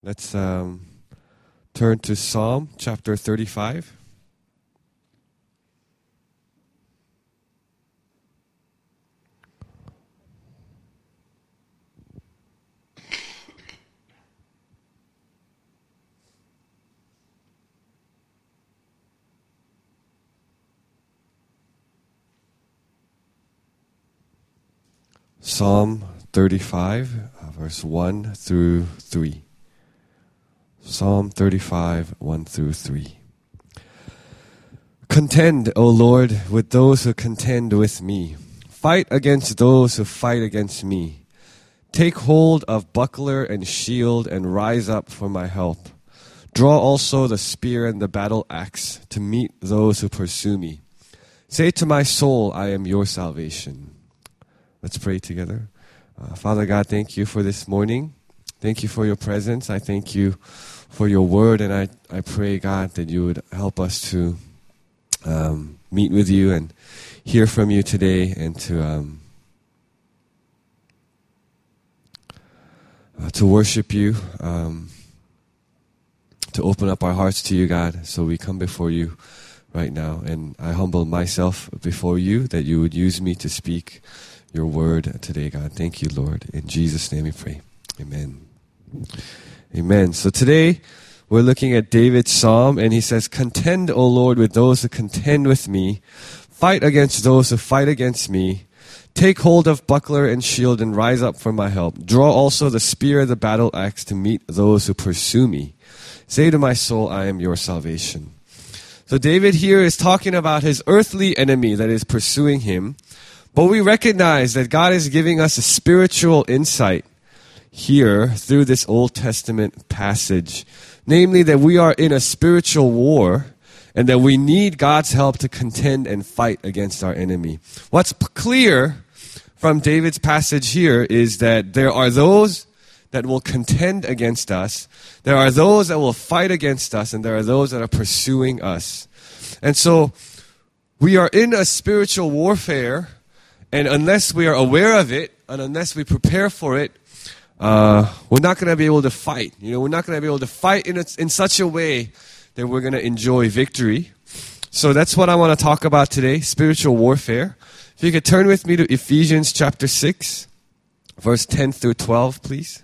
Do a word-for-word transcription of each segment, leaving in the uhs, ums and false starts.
Let's um, turn to Psalm chapter thirty-five. Psalm thirty-five, uh, verse one through three. Psalm thirty-five, one through three. Contend, O Lord, with those who contend with me. Fight against those who fight against me. Take hold of buckler and shield and rise up for my help. Draw also the spear and the battle axe to meet those who pursue me. Say to my soul, I am your salvation. Let's pray together. Uh, Father God, thank you for this morning. Thank you for your presence. I thank you for your word, and I, I pray, God, that you would help us to um, meet with you and hear from you today, and to um, uh, to worship you, um, to open up our hearts to you, God. So we come before you right now, and I humble myself before you that you would use me to speak your word today, God. Thank you, Lord. In Jesus' name we pray. Amen. Amen. So today we're looking at David's psalm, and he says, Contend, O Lord, with those who contend with me. Fight against those who fight against me. Take hold of buckler and shield and rise up for my help. Draw also the spear and the battle axe to meet those who pursue me. Say to my soul, I am your salvation. So David here is talking about his earthly enemy that is pursuing him. But we recognize that God is giving us a spiritual insight here through this Old Testament passage. Namely, that we are in a spiritual war and that we need God's help to contend and fight against our enemy. What's p- clear from David's passage here is that there are those that will contend against us, there are those that will fight against us, and there are those that are pursuing us. And so we are in a spiritual warfare. And unless we are aware of it, and unless we prepare for it, uh, we're not going to be able to fight. You know, we're not going to be able to fight in a, in such a way that we're going to enjoy victory. So that's what I want to talk about today, spiritual warfare. If you could turn with me to Ephesians chapter six, verse ten through twelve, please.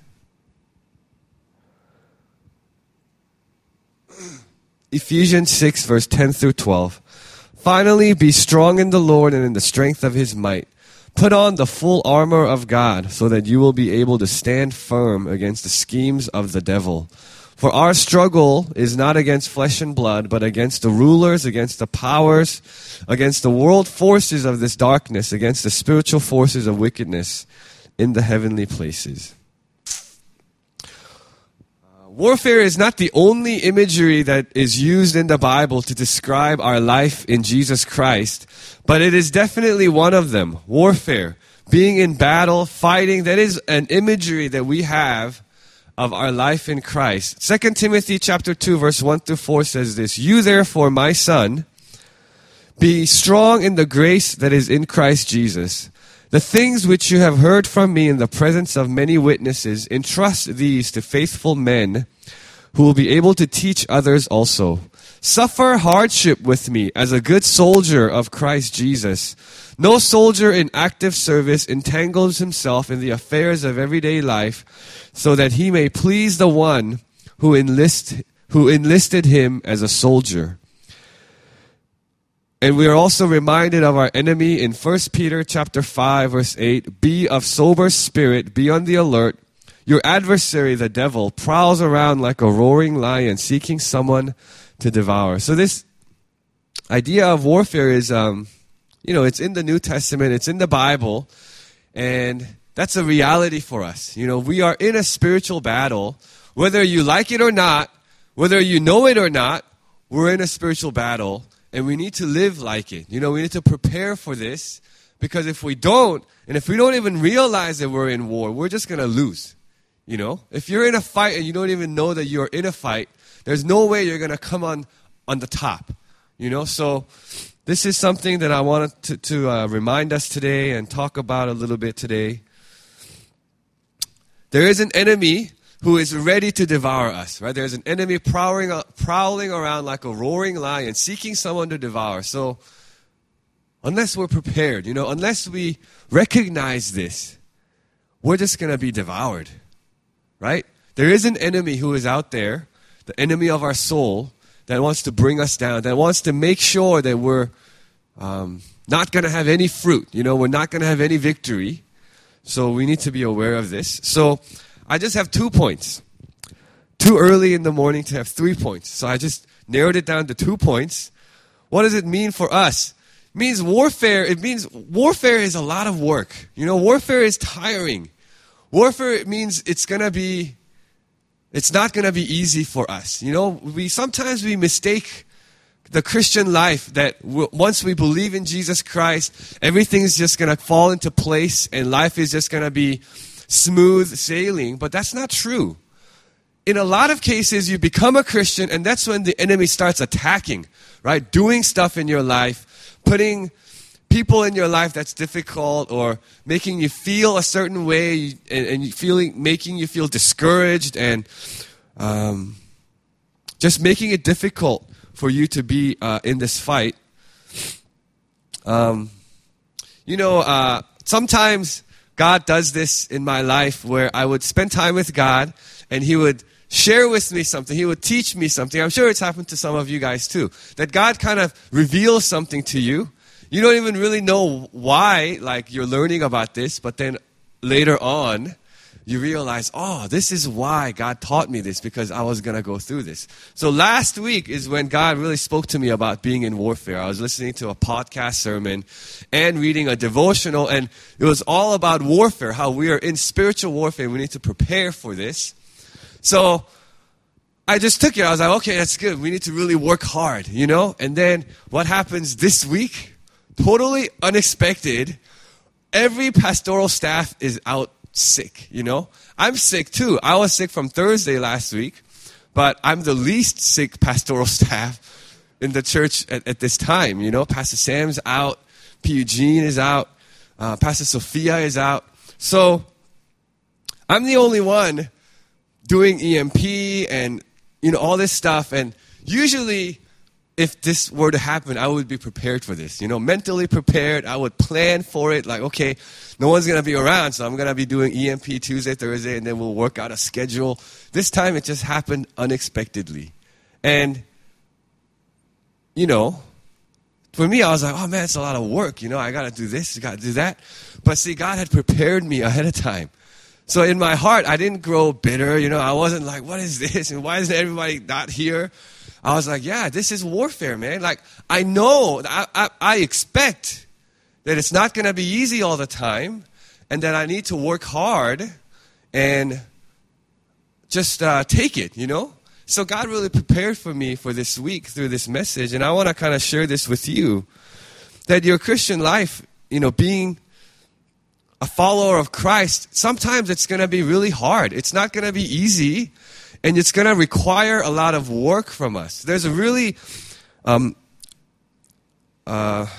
Ephesians six, verse ten through twelve. Finally, be strong in the Lord and in the strength of his might. Put on the full armor of God so that you will be able to stand firm against the schemes of the devil. For our struggle is not against flesh and blood, but against the rulers, against the powers, against the world forces of this darkness, against the spiritual forces of wickedness in the heavenly places. Warfare is not the only imagery that is used in the Bible to describe our life in Jesus Christ, but it is definitely one of them. Warfare, being in battle, fighting, that is an imagery that we have of our life in Christ. Second Timothy chapter two, verse one through four says this, You therefore, my son, be strong in the grace that is in Christ Jesus. The things which you have heard from me in the presence of many witnesses, entrust these to faithful men who will be able to teach others also. Suffer hardship with me as a good soldier of Christ Jesus. No soldier in active service entangles himself in the affairs of everyday life so that he may please the one who enlist, who enlisted him as a soldier. And we are also reminded of our enemy in First Peter chapter five, verse eight. Be of sober spirit, be on the alert. Your adversary, the devil, prowls around like a roaring lion, seeking someone to devour. So this idea of warfare is, um, you know, it's in the New Testament, it's in the Bible, and that's a reality for us. You know, we are in a spiritual battle. Whether you like it or not, whether you know it or not, we're in a spiritual battle. And we need to live like it. You know, we need to prepare for this, because if we don't, and if we don't even realize that we're in war, we're just going to lose. You know, if you're in a fight and you don't even know that you're in a fight, there's no way you're going to come on, on the top. You know, so this is something that I wanted to, to uh, remind us today and talk about a little bit today. There is an enemy who is ready to devour us, right? There's an enemy prowling, prowling around like a roaring lion, seeking someone to devour. So unless we're prepared, you know, unless we recognize this, we're just going to be devoured, right? There is an enemy who is out there, the enemy of our soul, that wants to bring us down, that wants to make sure that we're um, not going to have any fruit. You know, we're not going to have any victory. So we need to be aware of this. So I just have two points. Too early in the morning to have three points. So I just narrowed it down to two points. What does it mean for us? It means warfare. It means warfare is a lot of work. You know, warfare is tiring. Warfare, it means it's going to be, it's not going to be easy for us. You know, we sometimes we mistake the Christian life that w- once we believe in Jesus Christ, everything is just going to fall into place and life is just going to be smooth sailing. But that's not true. In a lot of cases, you become a Christian and that's when the enemy starts attacking, right? Doing stuff in your life, putting people in your life that's difficult or making you feel a certain way and, and feeling, making you feel discouraged and um, just making it difficult for you to be uh, in this fight. Um, you know, uh, sometimes God does this in my life where I would spend time with God and He would share with me something. He would teach me something. I'm sure it's happened to some of you guys too. That God kind of reveals something to you. You don't even really know why, like you're learning about this, but then later on, you realize, oh, this is why God taught me this, because I was going to go through this. So last week is when God really spoke to me about being in warfare. I was listening to a podcast sermon and reading a devotional, and it was all about warfare, how we are in spiritual warfare. We need to prepare for this. So I just took it. I was like, okay, that's good. We need to really work hard, you know? And then what happens this week? Totally unexpected. Every pastoral staff is out sick, you know. I'm sick too. I was sick from Thursday last week, but I'm the least sick pastoral staff in the church at, at this time, you know. Pastor Sam's out, P. Eugene is out, uh, Pastor Sophia is out. So I'm the only one doing E M P and, you know, all this stuff. And usually if this were to happen, I would be prepared for this, you know, mentally prepared. I would plan for it. Like, okay, no one's going to be around, so I'm going to be doing E M P Tuesday, Thursday, and then we'll work out a schedule. This time it just happened unexpectedly. And, you know, for me, I was like, oh man, it's a lot of work. You know, I got to do this, I got to do that. But see, God had prepared me ahead of time. So in my heart, I didn't grow bitter. You know, I wasn't like, what is this? And why isn't everybody not here? I was like, yeah, this is warfare, man. Like, I know, I, I, I expect that it's not going to be easy all the time and that I need to work hard and just uh, take it, you know? So God really prepared for me for this week through this message, and I want to kind of share this with you, that your Christian life, you know, being a follower of Christ, sometimes it's going to be really hard. It's not going to be easy. And it's going to require a lot of work from us. There's a really, um, uh,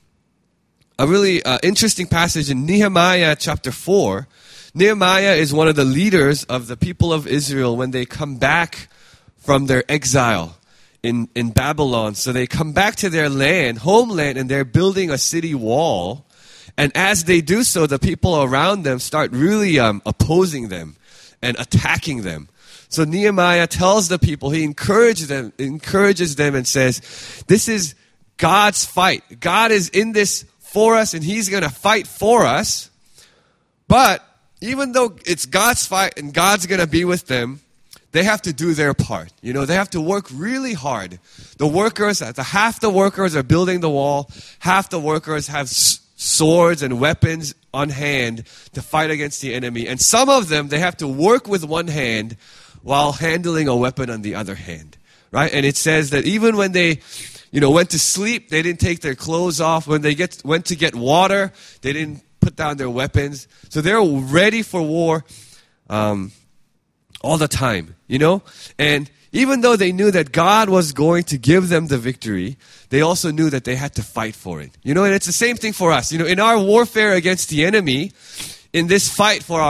a really uh, interesting passage in Nehemiah chapter four. Nehemiah is one of the leaders of the people of Israel when they come back from their exile in, in Babylon. So they come back to their land, homeland, and they're building a city wall. And as they do so, the people around them start really um, opposing them and attacking them. So Nehemiah tells the people, he encourages them, encourages them and says, this is God's fight. God is in this for us and He's going to fight for us. But even though it's God's fight and God's going to be with them, they have to do their part. You know, they have to work really hard. The workers, the half the workers are building the wall, half the workers have s- swords and weapons on hand to fight against the enemy. And some of them, they have to work with one hand while handling a weapon on the other hand, right? And it says that even when they, you know, went to sleep, they didn't take their clothes off. When they get went to get water, they didn't put down their weapons. So they're ready for war um, all the time, you know? And even though they knew that God was going to give them the victory, they also knew that they had to fight for it. You know, and it's the same thing for us. You know, in our warfare against the enemy, in this fight for our,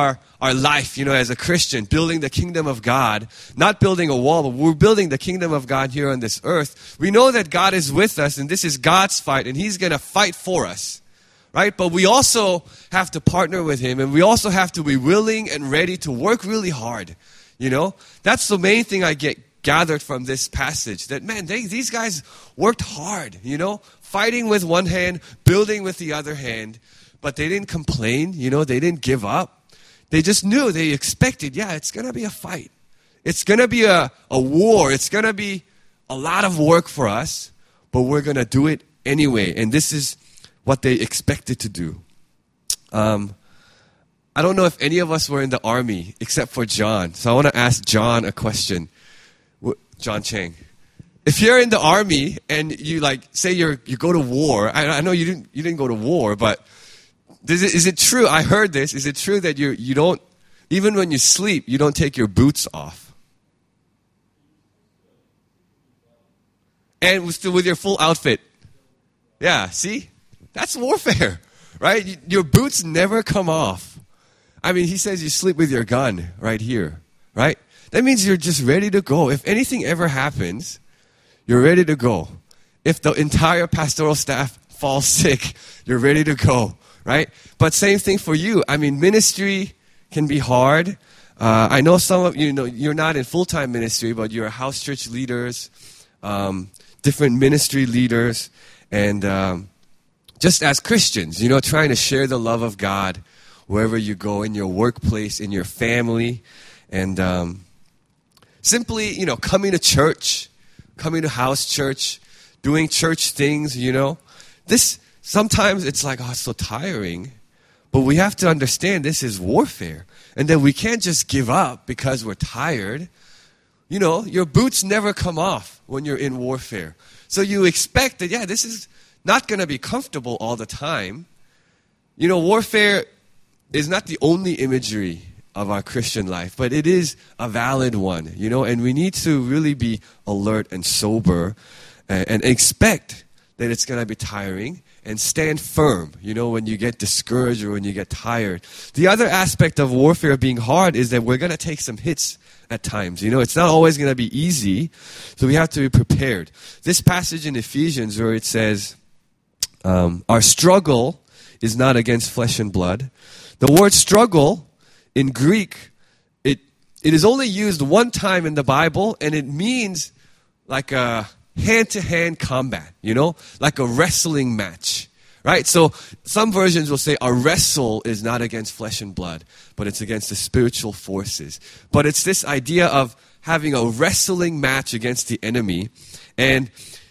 our life, you know, as a Christian, building the kingdom of God, not building a wall, but we're building the kingdom of God here on this earth. We know that God is with us, and this is God's fight, and He's going to fight for us, right? But we also have to partner with Him, and we also have to be willing and ready to work really hard, you know? That's the main thing I get gathered from this passage, that, man, they, these guys worked hard, you know? Fighting with one hand, building with the other hand, but they didn't complain, you know? They didn't give up. They just knew, they expected, yeah, it's going to be a fight. It's going to be a, a war. It's going to be a lot of work for us, but we're going to do it anyway. And this is what they expected to do. Um, I don't know if any of us were in the army except for John. So I want to ask John a question. John Chang. If you're in the army and you like say you're you go to war, I, I know you didn't you didn't go to war, but Is it, is it true? I heard this. Is it true that you you don't, even when you sleep, you don't take your boots off? And with, with your full outfit. Yeah, see? That's warfare, right? You, your boots never come off. I mean, he says you sleep with your gun right here, right? That means you're just ready to go. If anything ever happens, you're ready to go. If the entire pastoral staff falls sick, you're ready to go. Right? But same thing for you. I mean, ministry can be hard. Uh, I know some of you know you're not in full-time ministry, but you're house church leaders, um, different ministry leaders, and um, just as Christians, you know, trying to share the love of God wherever you go, in your workplace, in your family, and um, simply, you know, coming to church, coming to house church, doing church things, you know. This Sometimes it's like, oh, it's so tiring. But we have to understand this is warfare. And that we can't just give up because we're tired. You know, your boots never come off when you're in warfare. So you expect that, yeah, this is not going to be comfortable all the time. You know, warfare is not the only imagery of our Christian life, but it is a valid one, you know, and we need to really be alert and sober and, and expect that it's going to be tiring. And stand firm, you know, when you get discouraged or when you get tired. The other aspect of warfare being hard is that we're going to take some hits at times. You know, it's not always going to be easy, so we have to be prepared. This passage in Ephesians where it says, um, our struggle is not against flesh and blood. The word struggle in Greek, it it is only used one time in the Bible, and it means like a hand-to-hand combat, you know, like a wrestling match, right? So some versions will say our wrestle is not against flesh and blood, but it's against the spiritual forces. But it's this idea of having a wrestling match against the enemy. And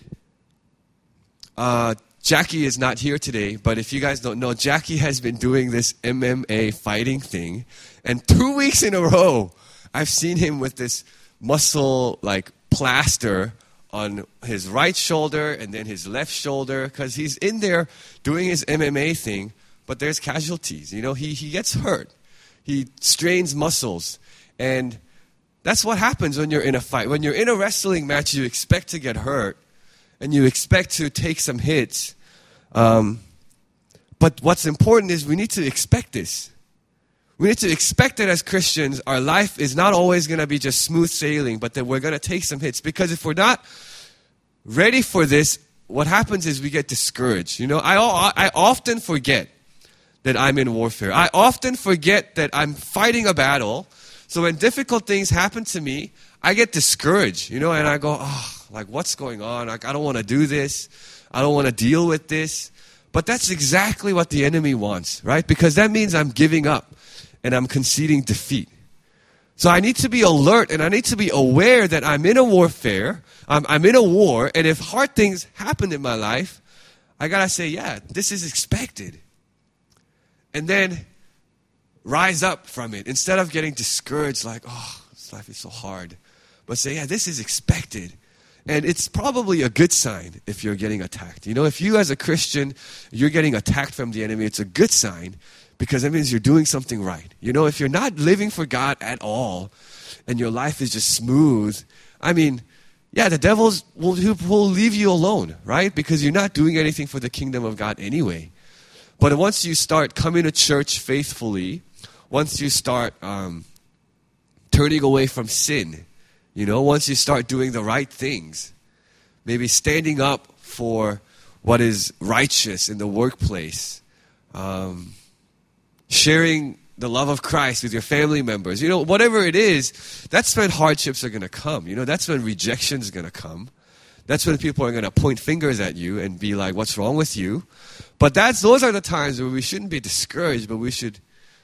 uh, Jackie is not here today, but if you guys don't know, Jackie has been doing this M M A fighting thing. And two weeks in a row, I've seen him with this muscle, like, plaster on his right shoulder and then his left shoulder, because he's in there doing his M M A thing, but there's casualties. You know, he, he gets hurt. He strains muscles. And that's what happens when you're in a fight. When you're in a wrestling match, you expect to get hurt, and you expect to take some hits. Um, but what's important is we need to expect this. We need to expect that as Christians, our life is not always going to be just smooth sailing, but that we're going to take some hits. Because if we're not ready for this, what happens is we get discouraged. You know, I, I often forget that I'm in warfare. I often forget that I'm fighting a battle. So when difficult things happen to me, I get discouraged, you know, and I go, oh, like, what's going on? Like, I don't want to do this. I don't want to deal with this. But that's exactly what the enemy wants, right? Because that means I'm giving up. And I'm conceding defeat. So I need to be alert, and I need to be aware that I'm in a warfare, I'm, I'm in a war, and if hard things happen in my life, I got to say, yeah, this is expected. And then rise up from it. Instead of getting discouraged, like, oh, this life is so hard. But say, yeah, this is expected. And it's probably a good sign if you're getting attacked. You know, if you as a Christian, you're getting attacked from the enemy, it's a good sign. Because that means you're doing something right. You know, if you're not living for God at all, and your life is just smooth, I mean, yeah, the devil will, will leave you alone, right? Because you're not doing anything for the kingdom of God anyway. But once you start coming to church faithfully, once you start um, turning away from sin, you know, once you start doing the right things, maybe standing up for what is righteous in the workplace, um, sharing the love of Christ with your family members, you know, whatever it is, that's when hardships are going to come. You know, that's when rejection is going to come. That's when people are going to point fingers at you and be like, what's wrong with you? But that's those are the times where we shouldn't be discouraged, but we should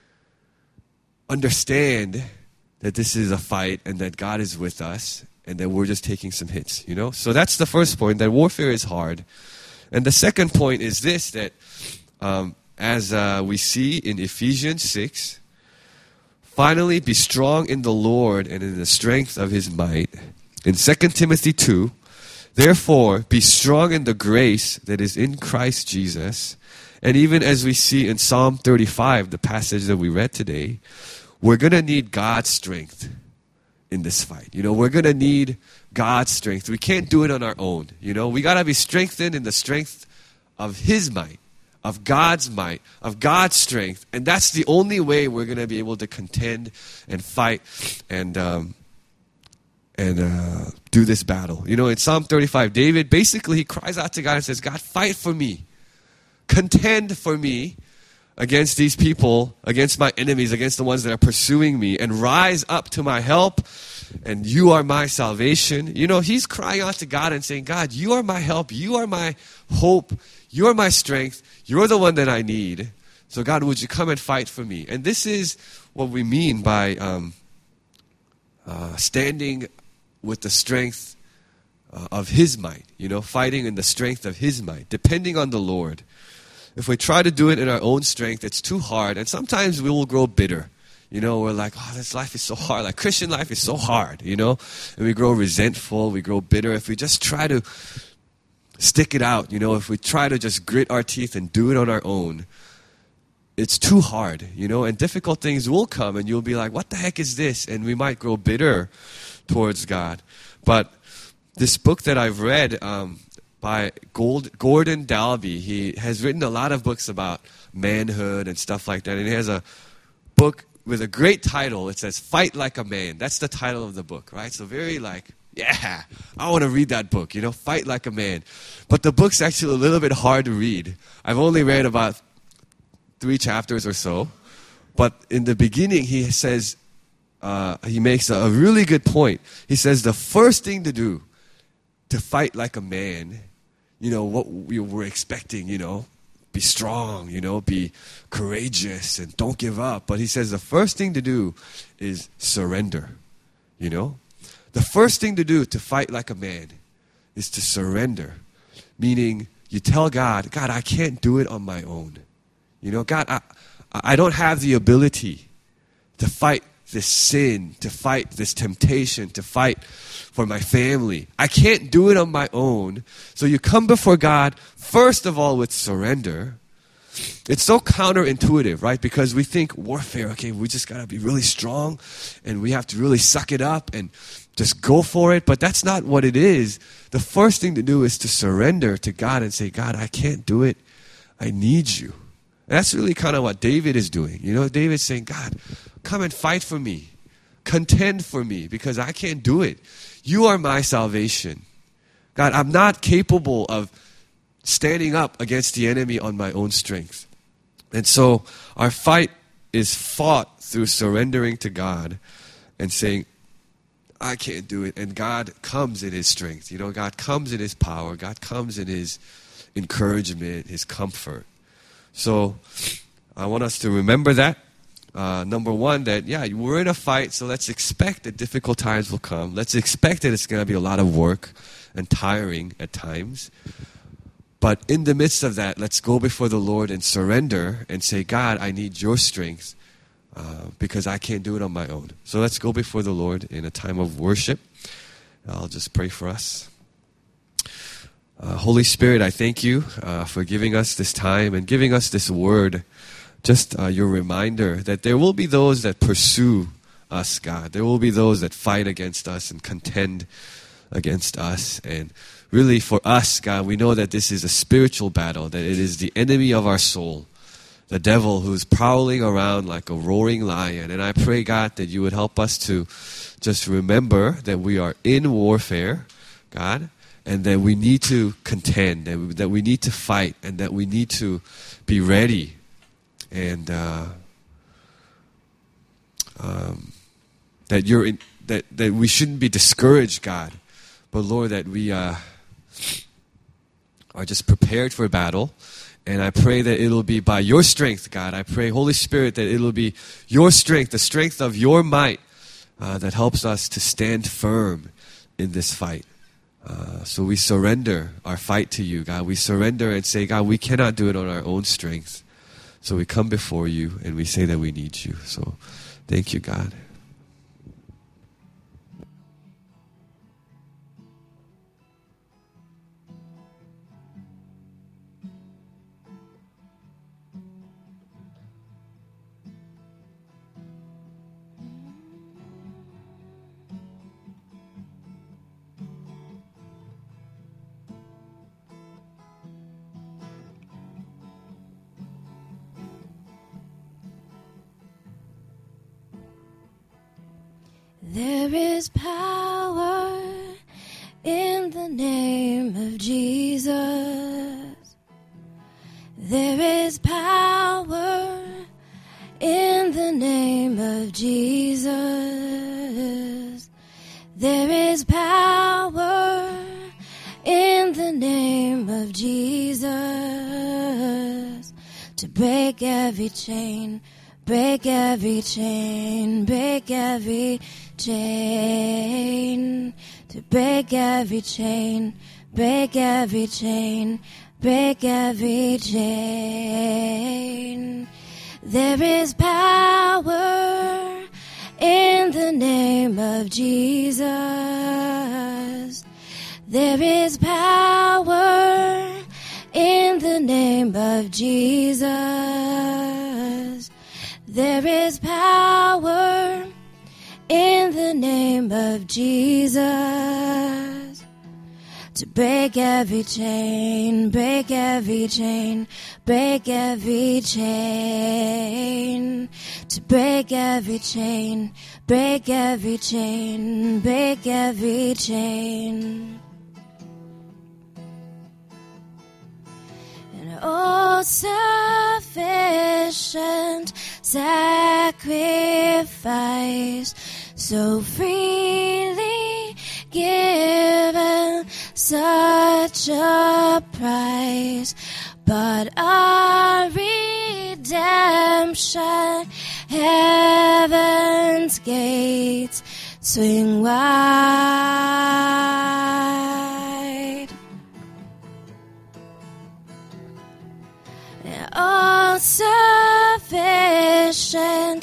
understand that this is a fight and that God is with us and that we're just taking some hits, you know? So that's the first point, that warfare is hard. And the second point is this, that um, as uh, we see in Ephesians six, finally be strong in the Lord and in the strength of his might. In Second Timothy two, therefore be strong in the grace that is in Christ Jesus. And even as we see in Psalm thirty-five, the passage that we read today, we're going to need God's strength in this fight. You know, we're going to need God's strength. We can't do it on our own. You know, we got to be strengthened in the strength of his might, of God's might, of God's strength. And that's the only way we're going to be able to contend and fight and um, and uh, do this battle. You know, in Psalm thirty-five, David, basically he cries out to God and says, God, fight for me. Contend for me against these people, against my enemies, against the ones that are pursuing me, and rise up to my help, and you are my salvation. You know, he's crying out to God and saying, God, you are my help, you are my hope, you are my strength, you're the one that I need. So God, would you come and fight for me? And this is what we mean by um, uh, standing with the strength uh, of his might, you know, fighting in the strength of his might, depending on the Lord. If we try to do it in our own strength, it's too hard. And sometimes we will grow bitter. You know, we're like, oh, this life is so hard. Like, Christian life is so hard, you know. And we grow resentful. We grow bitter. If we just try to stick it out, you know, if we try to just grit our teeth and do it on our own, it's too hard, you know. And difficult things will come, and you'll be like, what the heck is this? And we might grow bitter towards God. But this book that I've read, um, by Gold, Gordon Dalby. He has written a lot of books about manhood and stuff like that. And he has a book with a great title. It says, Fight Like a Man. That's the title of the book, right? So very like, yeah, I want to read that book, you know, Fight Like a Man. But the book's actually a little bit hard to read. I've only read about three chapters or so. But in the beginning, he says, uh, he makes a, a really good point. He says the first thing to do to fight like a man, you know, what we were expecting, you know, be strong, you know, be courageous and don't give up. But he says the first thing to do is surrender, you know. The first thing to do to fight like a man is to surrender, meaning you tell God, God, I can't do it on my own. You know, God, I, I don't have the ability to fight this sin, to fight this temptation, to fight for my family. I can't do it on my own. So you come before God, first of all, with surrender. It's so counterintuitive, right? Because we think warfare, okay, we just got to be really strong and we have to really suck it up and just go for it. But that's not what it is. The first thing to do is to surrender to God and say, God, I can't do it. I need you. And that's really kind of what David is doing. You know, David's saying, God, come and fight for me. Contend for me because I can't do it. You are my salvation. God, I'm not capable of standing up against the enemy on my own strength. And so our fight is fought through surrendering to God and saying, I can't do it. And God comes in his strength. You know, God comes in his power. God comes in his encouragement, his comfort. So I want us to remember that. Uh, number one, that, yeah, we're in a fight, so let's expect that difficult times will come. Let's expect that it's going to be a lot of work and tiring at times. But in the midst of that, let's go before the Lord and surrender and say, God, I need your strength uh, because I can't do it on my own. So let's go before the Lord in a time of worship. I'll just pray for us. Uh, Holy Spirit, I thank you uh, for giving us this time and giving us this word. Just uh, your reminder that there will be those that pursue us, God. There will be those that fight against us and contend against us. And really for us, God, we know that this is a spiritual battle, that it is the enemy of our soul the devil who's prowling around like a roaring lion. And I pray, God, that you would help us to just remember that we are in warfare, God, and that we need to contend, that we, that we need to fight, and that we need to be ready. And uh, um, that you're in, that that we shouldn't be discouraged, God, but Lord, that we uh, are just prepared for battle. And I pray that it'll be by your strength, God. I pray, Holy Spirit, that it'll be your strength, the strength of your might, uh, that helps us to stand firm in this fight. Uh, so we surrender our fight to you, God. We surrender and say, God, we cannot do it on our own strength. So we come before you and we say that we need you. So thank you, God. There is power in the name of Jesus. There is power in the name of Jesus. There is power in the name of Jesus to break every chain, break every chain, break every chain, to break every chain, break every chain, break every chain. There is power in the name of Jesus. There is power in the name of Jesus. There is power in the name of Jesus to break every chain, break every chain, break every chain, to break every chain, break every chain, break every chain. And all sufficient sacrifice, so freely given, such a price, but our redemption, heaven's gates swing wide. And all sufficient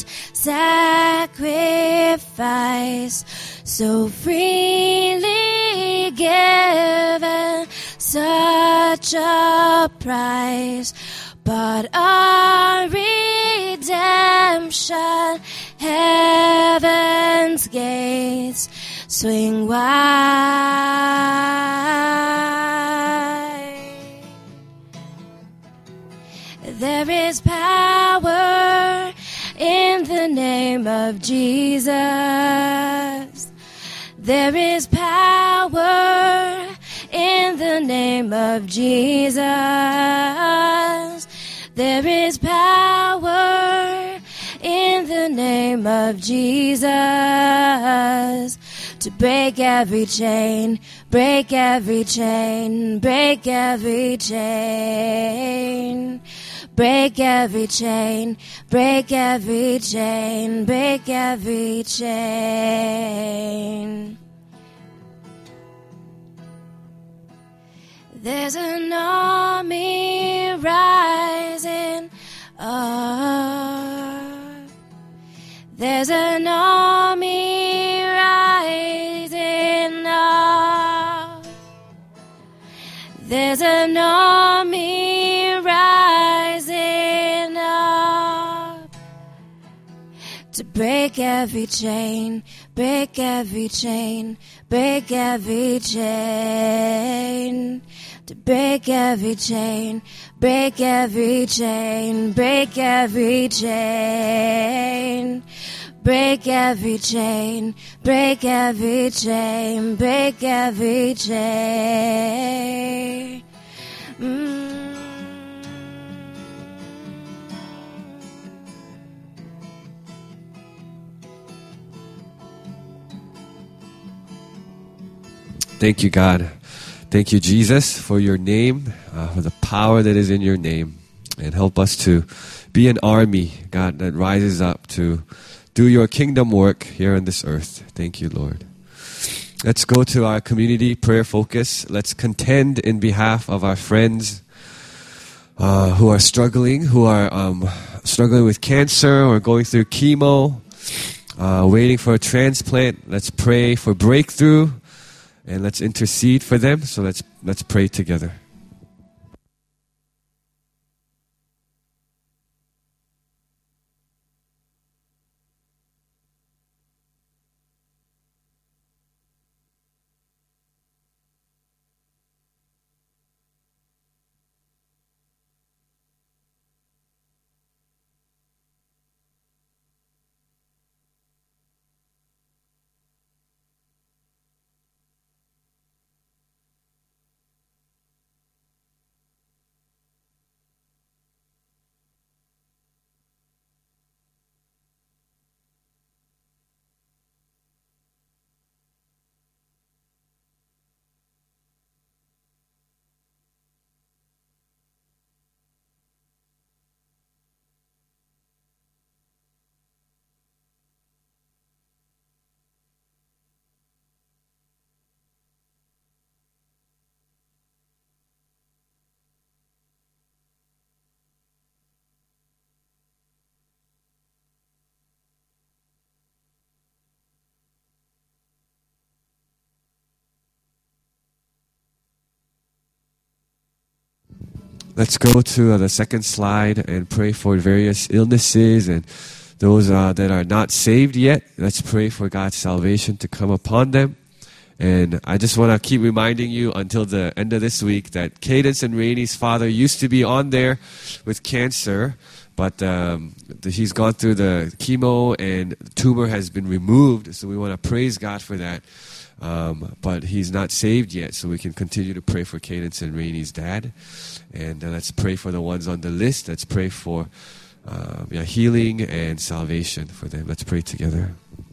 sacrifice, so freely given, such a price, but our redemption, heaven's gates swing wide. There is power in the name of Jesus. There is power in the name of Jesus. There is power in the name of Jesus to break every chain, break every chain, break every chain. Break every chain, break every chain, break every chain. There's an army rising up. There's an army rising up. There's an army rising up to break every chain, break every chain, break every chain. To break every chain, break every chain, break every chain. Break every chain, break every chain, break every chain. Mm. Thank you, God. Thank you, Jesus, for your name, uh, for the power that is in your name. And help us to be an army, God, that rises up to do your kingdom work here on this earth. Thank you, Lord. Let's go to our community prayer focus. Let's contend in behalf of our friends uh, who are struggling, who are um, struggling with cancer or going through chemo, uh, waiting for a transplant. Let's pray for breakthrough. And let's intercede for them. So let's let's pray together. Let's go to uh, the second slide and pray for various illnesses and those uh, that are not saved yet. Let's pray for God's salvation to come upon them. And I just want to keep reminding you until the end of this week that Cadence and Rainey's father used to be on there with cancer, but um, the, he's gone through the chemo and the tumor has been removed. So we want to praise God for that. Um, but he's not saved yet, so we can continue to pray for Cadence and Rainey's dad. And uh, let's pray for the ones on the list. Let's pray for uh, yeah, healing and salvation for them. Let's pray together.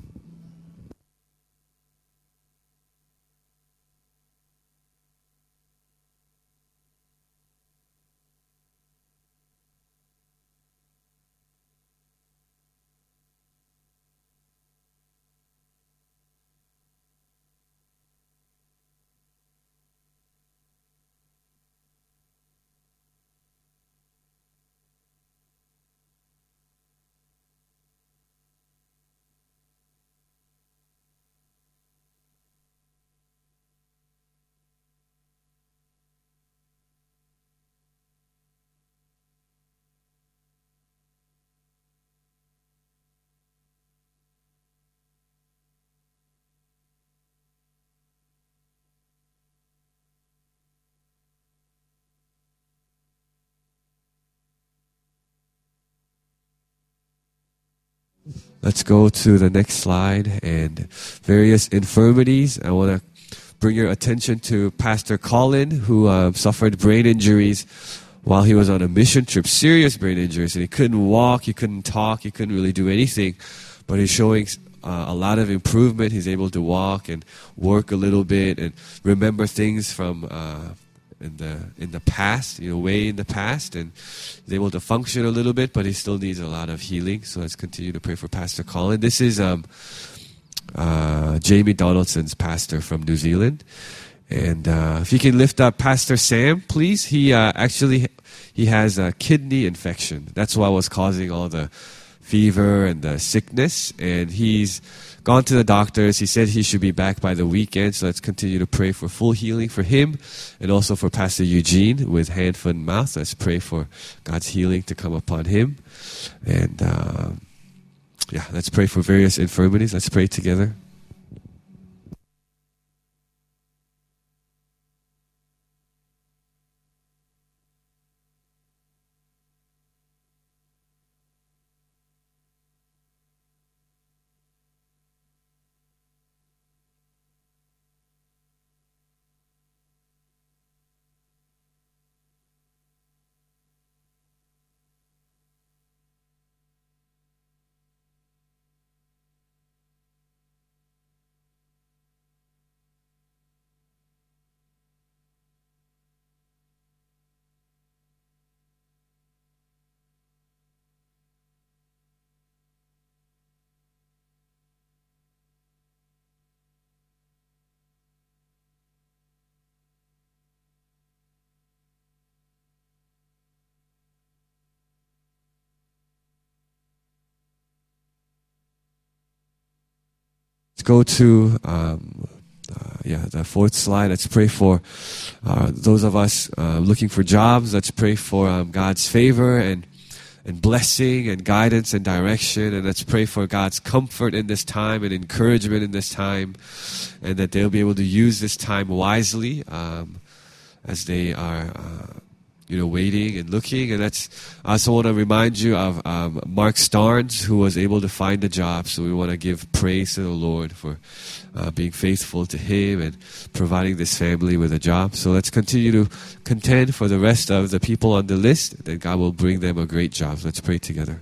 Let's go to the next slide and various infirmities. I want to bring your attention to Pastor Colin, who uh, suffered brain injuries while he was on a mission trip, serious brain injuries, and he couldn't walk, he couldn't talk, he couldn't really do anything, but he's showing uh, a lot of improvement. He's able to walk and work a little bit and remember things from uh, in the in the past, you know, way in the past, and he's able to function a little bit, but he still needs a lot of healing. So let's continue to pray for Pastor Colin. This is um, uh, Jamie Donaldson's pastor from New Zealand. And uh, if you can lift up Pastor Sam, please. He uh, actually he has a kidney infection. That's what was causing all the fever and the sickness. And he's gone to the doctors. He said he should be back by the weekend. So let's continue to pray for full healing for him and also for Pastor Eugene with hand, foot, and mouth. Let's pray for God's healing to come upon him. And uh, yeah, let's pray for various infirmities. Let's pray together. Let's go to um, uh, yeah the fourth slide. Let's pray for uh, those of us uh, looking for jobs. Let's pray for um, God's favor and and blessing and guidance and direction. And let's pray for God's comfort in this time and encouragement in this time, and that they'll be able to use this time wisely um, as they are uh, you know, waiting and looking. And that's, I also want to remind you of um, Mark Starnes, who was able to find a job. So we want to give praise to the Lord for uh, being faithful to Him and providing this family with a job. So let's continue to contend for the rest of the people on the list, that God will bring them a great job. Let's pray together.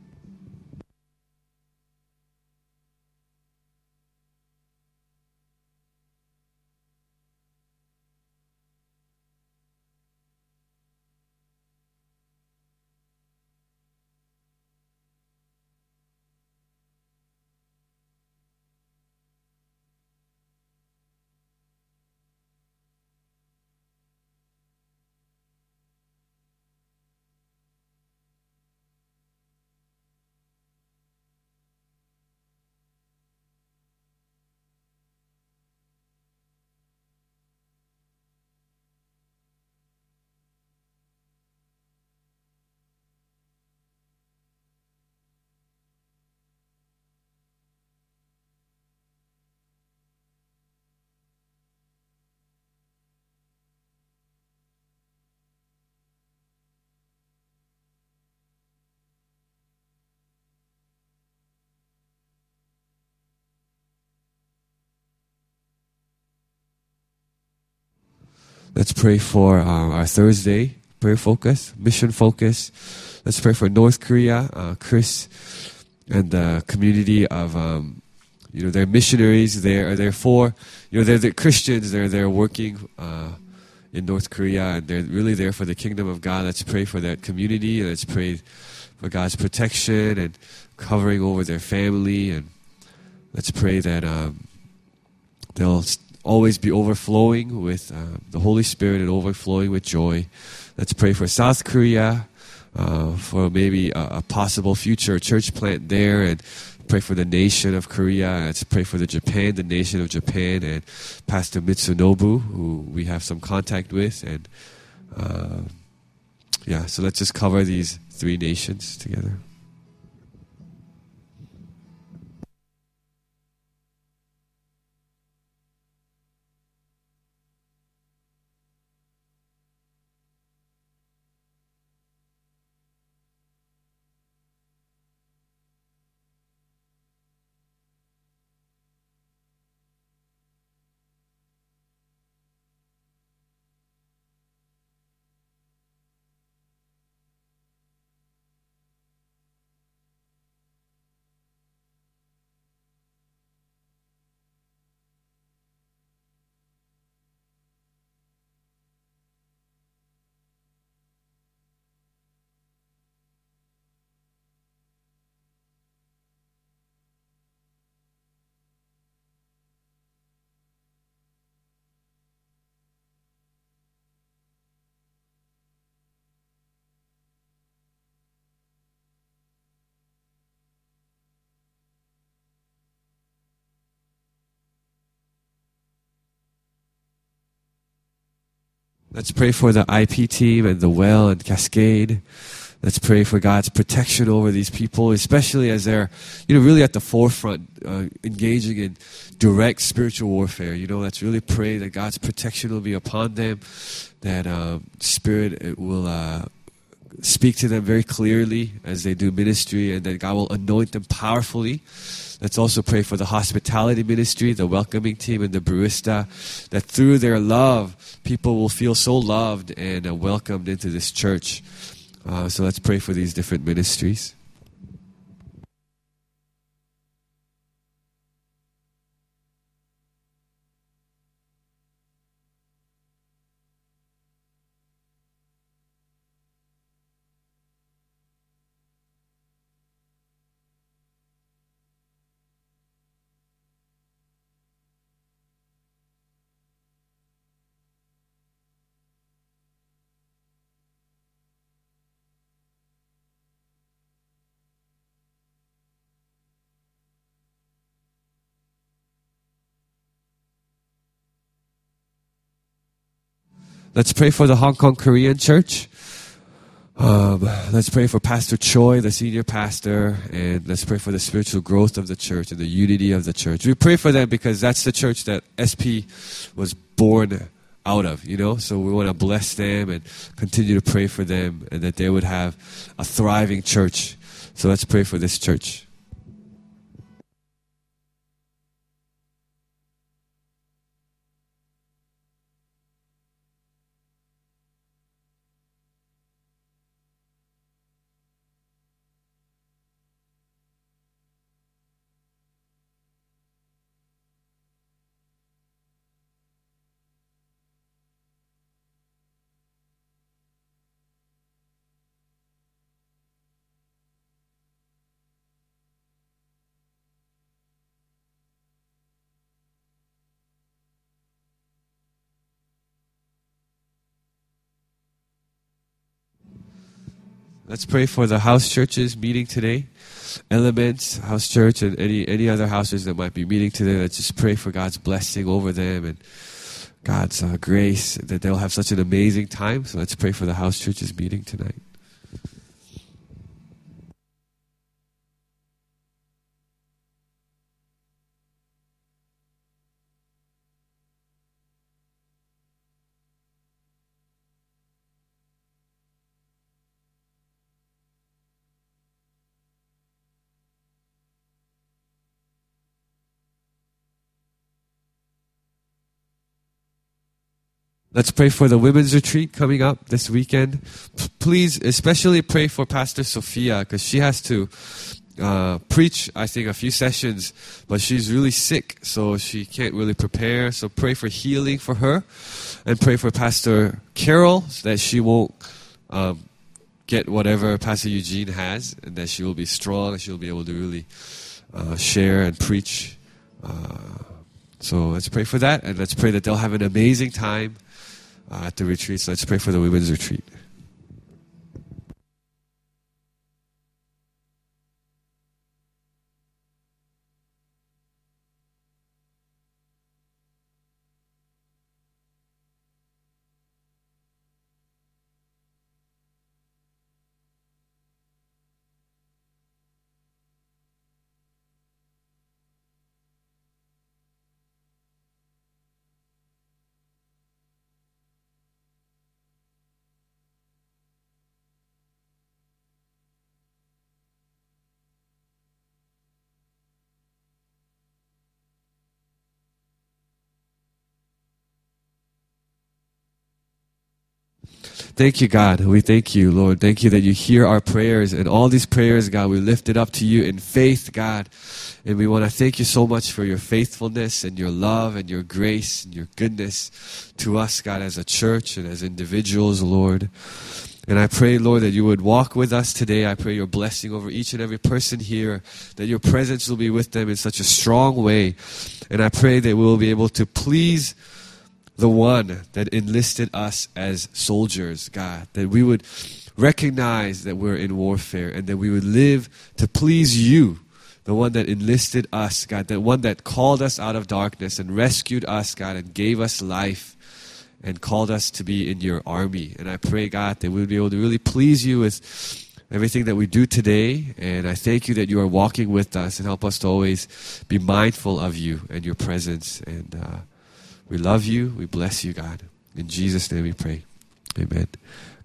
Let's pray for uh, our Thursday prayer focus, mission focus. Let's pray for North Korea, uh, Chris, and the community of, um, you know, they're missionaries. They're they're for, you know, they're the Christians. They're they're working uh, in North Korea, and they're really there for the kingdom of God. Let's pray for that community, and let's pray for God's protection and covering over their family, and let's pray that um, they'll always be overflowing with uh, the Holy Spirit and overflowing with joy. Let's pray for South Korea, uh, for maybe a, a possible future church plant there, and pray for the nation of Korea. Let's pray for the Japan, the nation of Japan, and Pastor Mitsunobu, who we have some contact with. And uh, yeah, so let's just cover these three nations together. Let's pray for the I P team and the Well and Cascade. Let's pray for God's protection over these people, especially as they're, you know, really at the forefront, uh, engaging in direct spiritual warfare. You know, let's really pray that God's protection will be upon them, that um, Spirit it will uh, speak to them very clearly as they do ministry, and that God will anoint them powerfully. Let's also pray for the hospitality ministry, the welcoming team, and the barista, that through their love, people will feel so loved and uh, welcomed into this church. Uh, so let's pray for these different ministries. Let's pray for the Hong Kong Korean church. Um, let's pray for Pastor Choi, the senior pastor, and let's pray for the spiritual growth of the church and the unity of the church. We pray for them because that's the church that S P was born out of, you know, so we want to bless them and continue to pray for them and that they would have a thriving church. So let's pray for this church. Let's pray for the house churches meeting today. Elements, House Church, and any, any other houses that might be meeting today. Let's just pray for God's blessing over them and God's uh, grace, that they'll have such an amazing time. So let's pray for the house churches meeting tonight. Let's pray for the women's retreat coming up this weekend. P- please, especially pray for Pastor Sophia, because she has to uh, preach, I think, a few sessions, but she's really sick, so she can't really prepare. So pray for healing for her, and pray for Pastor Carol, so that she won't um, get whatever Pastor Eugene has, and that she will be strong, and she'll be able to really uh, share and preach. Uh, so let's pray for that, and let's pray that they'll have an amazing time Uh, at the retreat. So let's pray for the women's retreat. Thank you, God. We thank you, Lord. Thank you that you hear our prayers. And all these prayers, God, we lift it up to you in faith, God. And we want to thank you so much for your faithfulness and your love and your grace and your goodness to us, God, as a church and as individuals, Lord. And I pray, Lord, that you would walk with us today. I pray your blessing over each and every person here, that your presence will be with them in such a strong way. And I pray that we will be able to please the one that enlisted us as soldiers, God, that we would recognize that we're in warfare and that we would live to please you, the one that enlisted us, God, the one that called us out of darkness and rescued us, God, and gave us life and called us to be in your army. And I pray, God, that we would be able to really please you with everything that we do today. And I thank you that you are walking with us, and help us to always be mindful of you and your presence. And uh, we love you. We bless you, God. In Jesus' name we pray. Amen.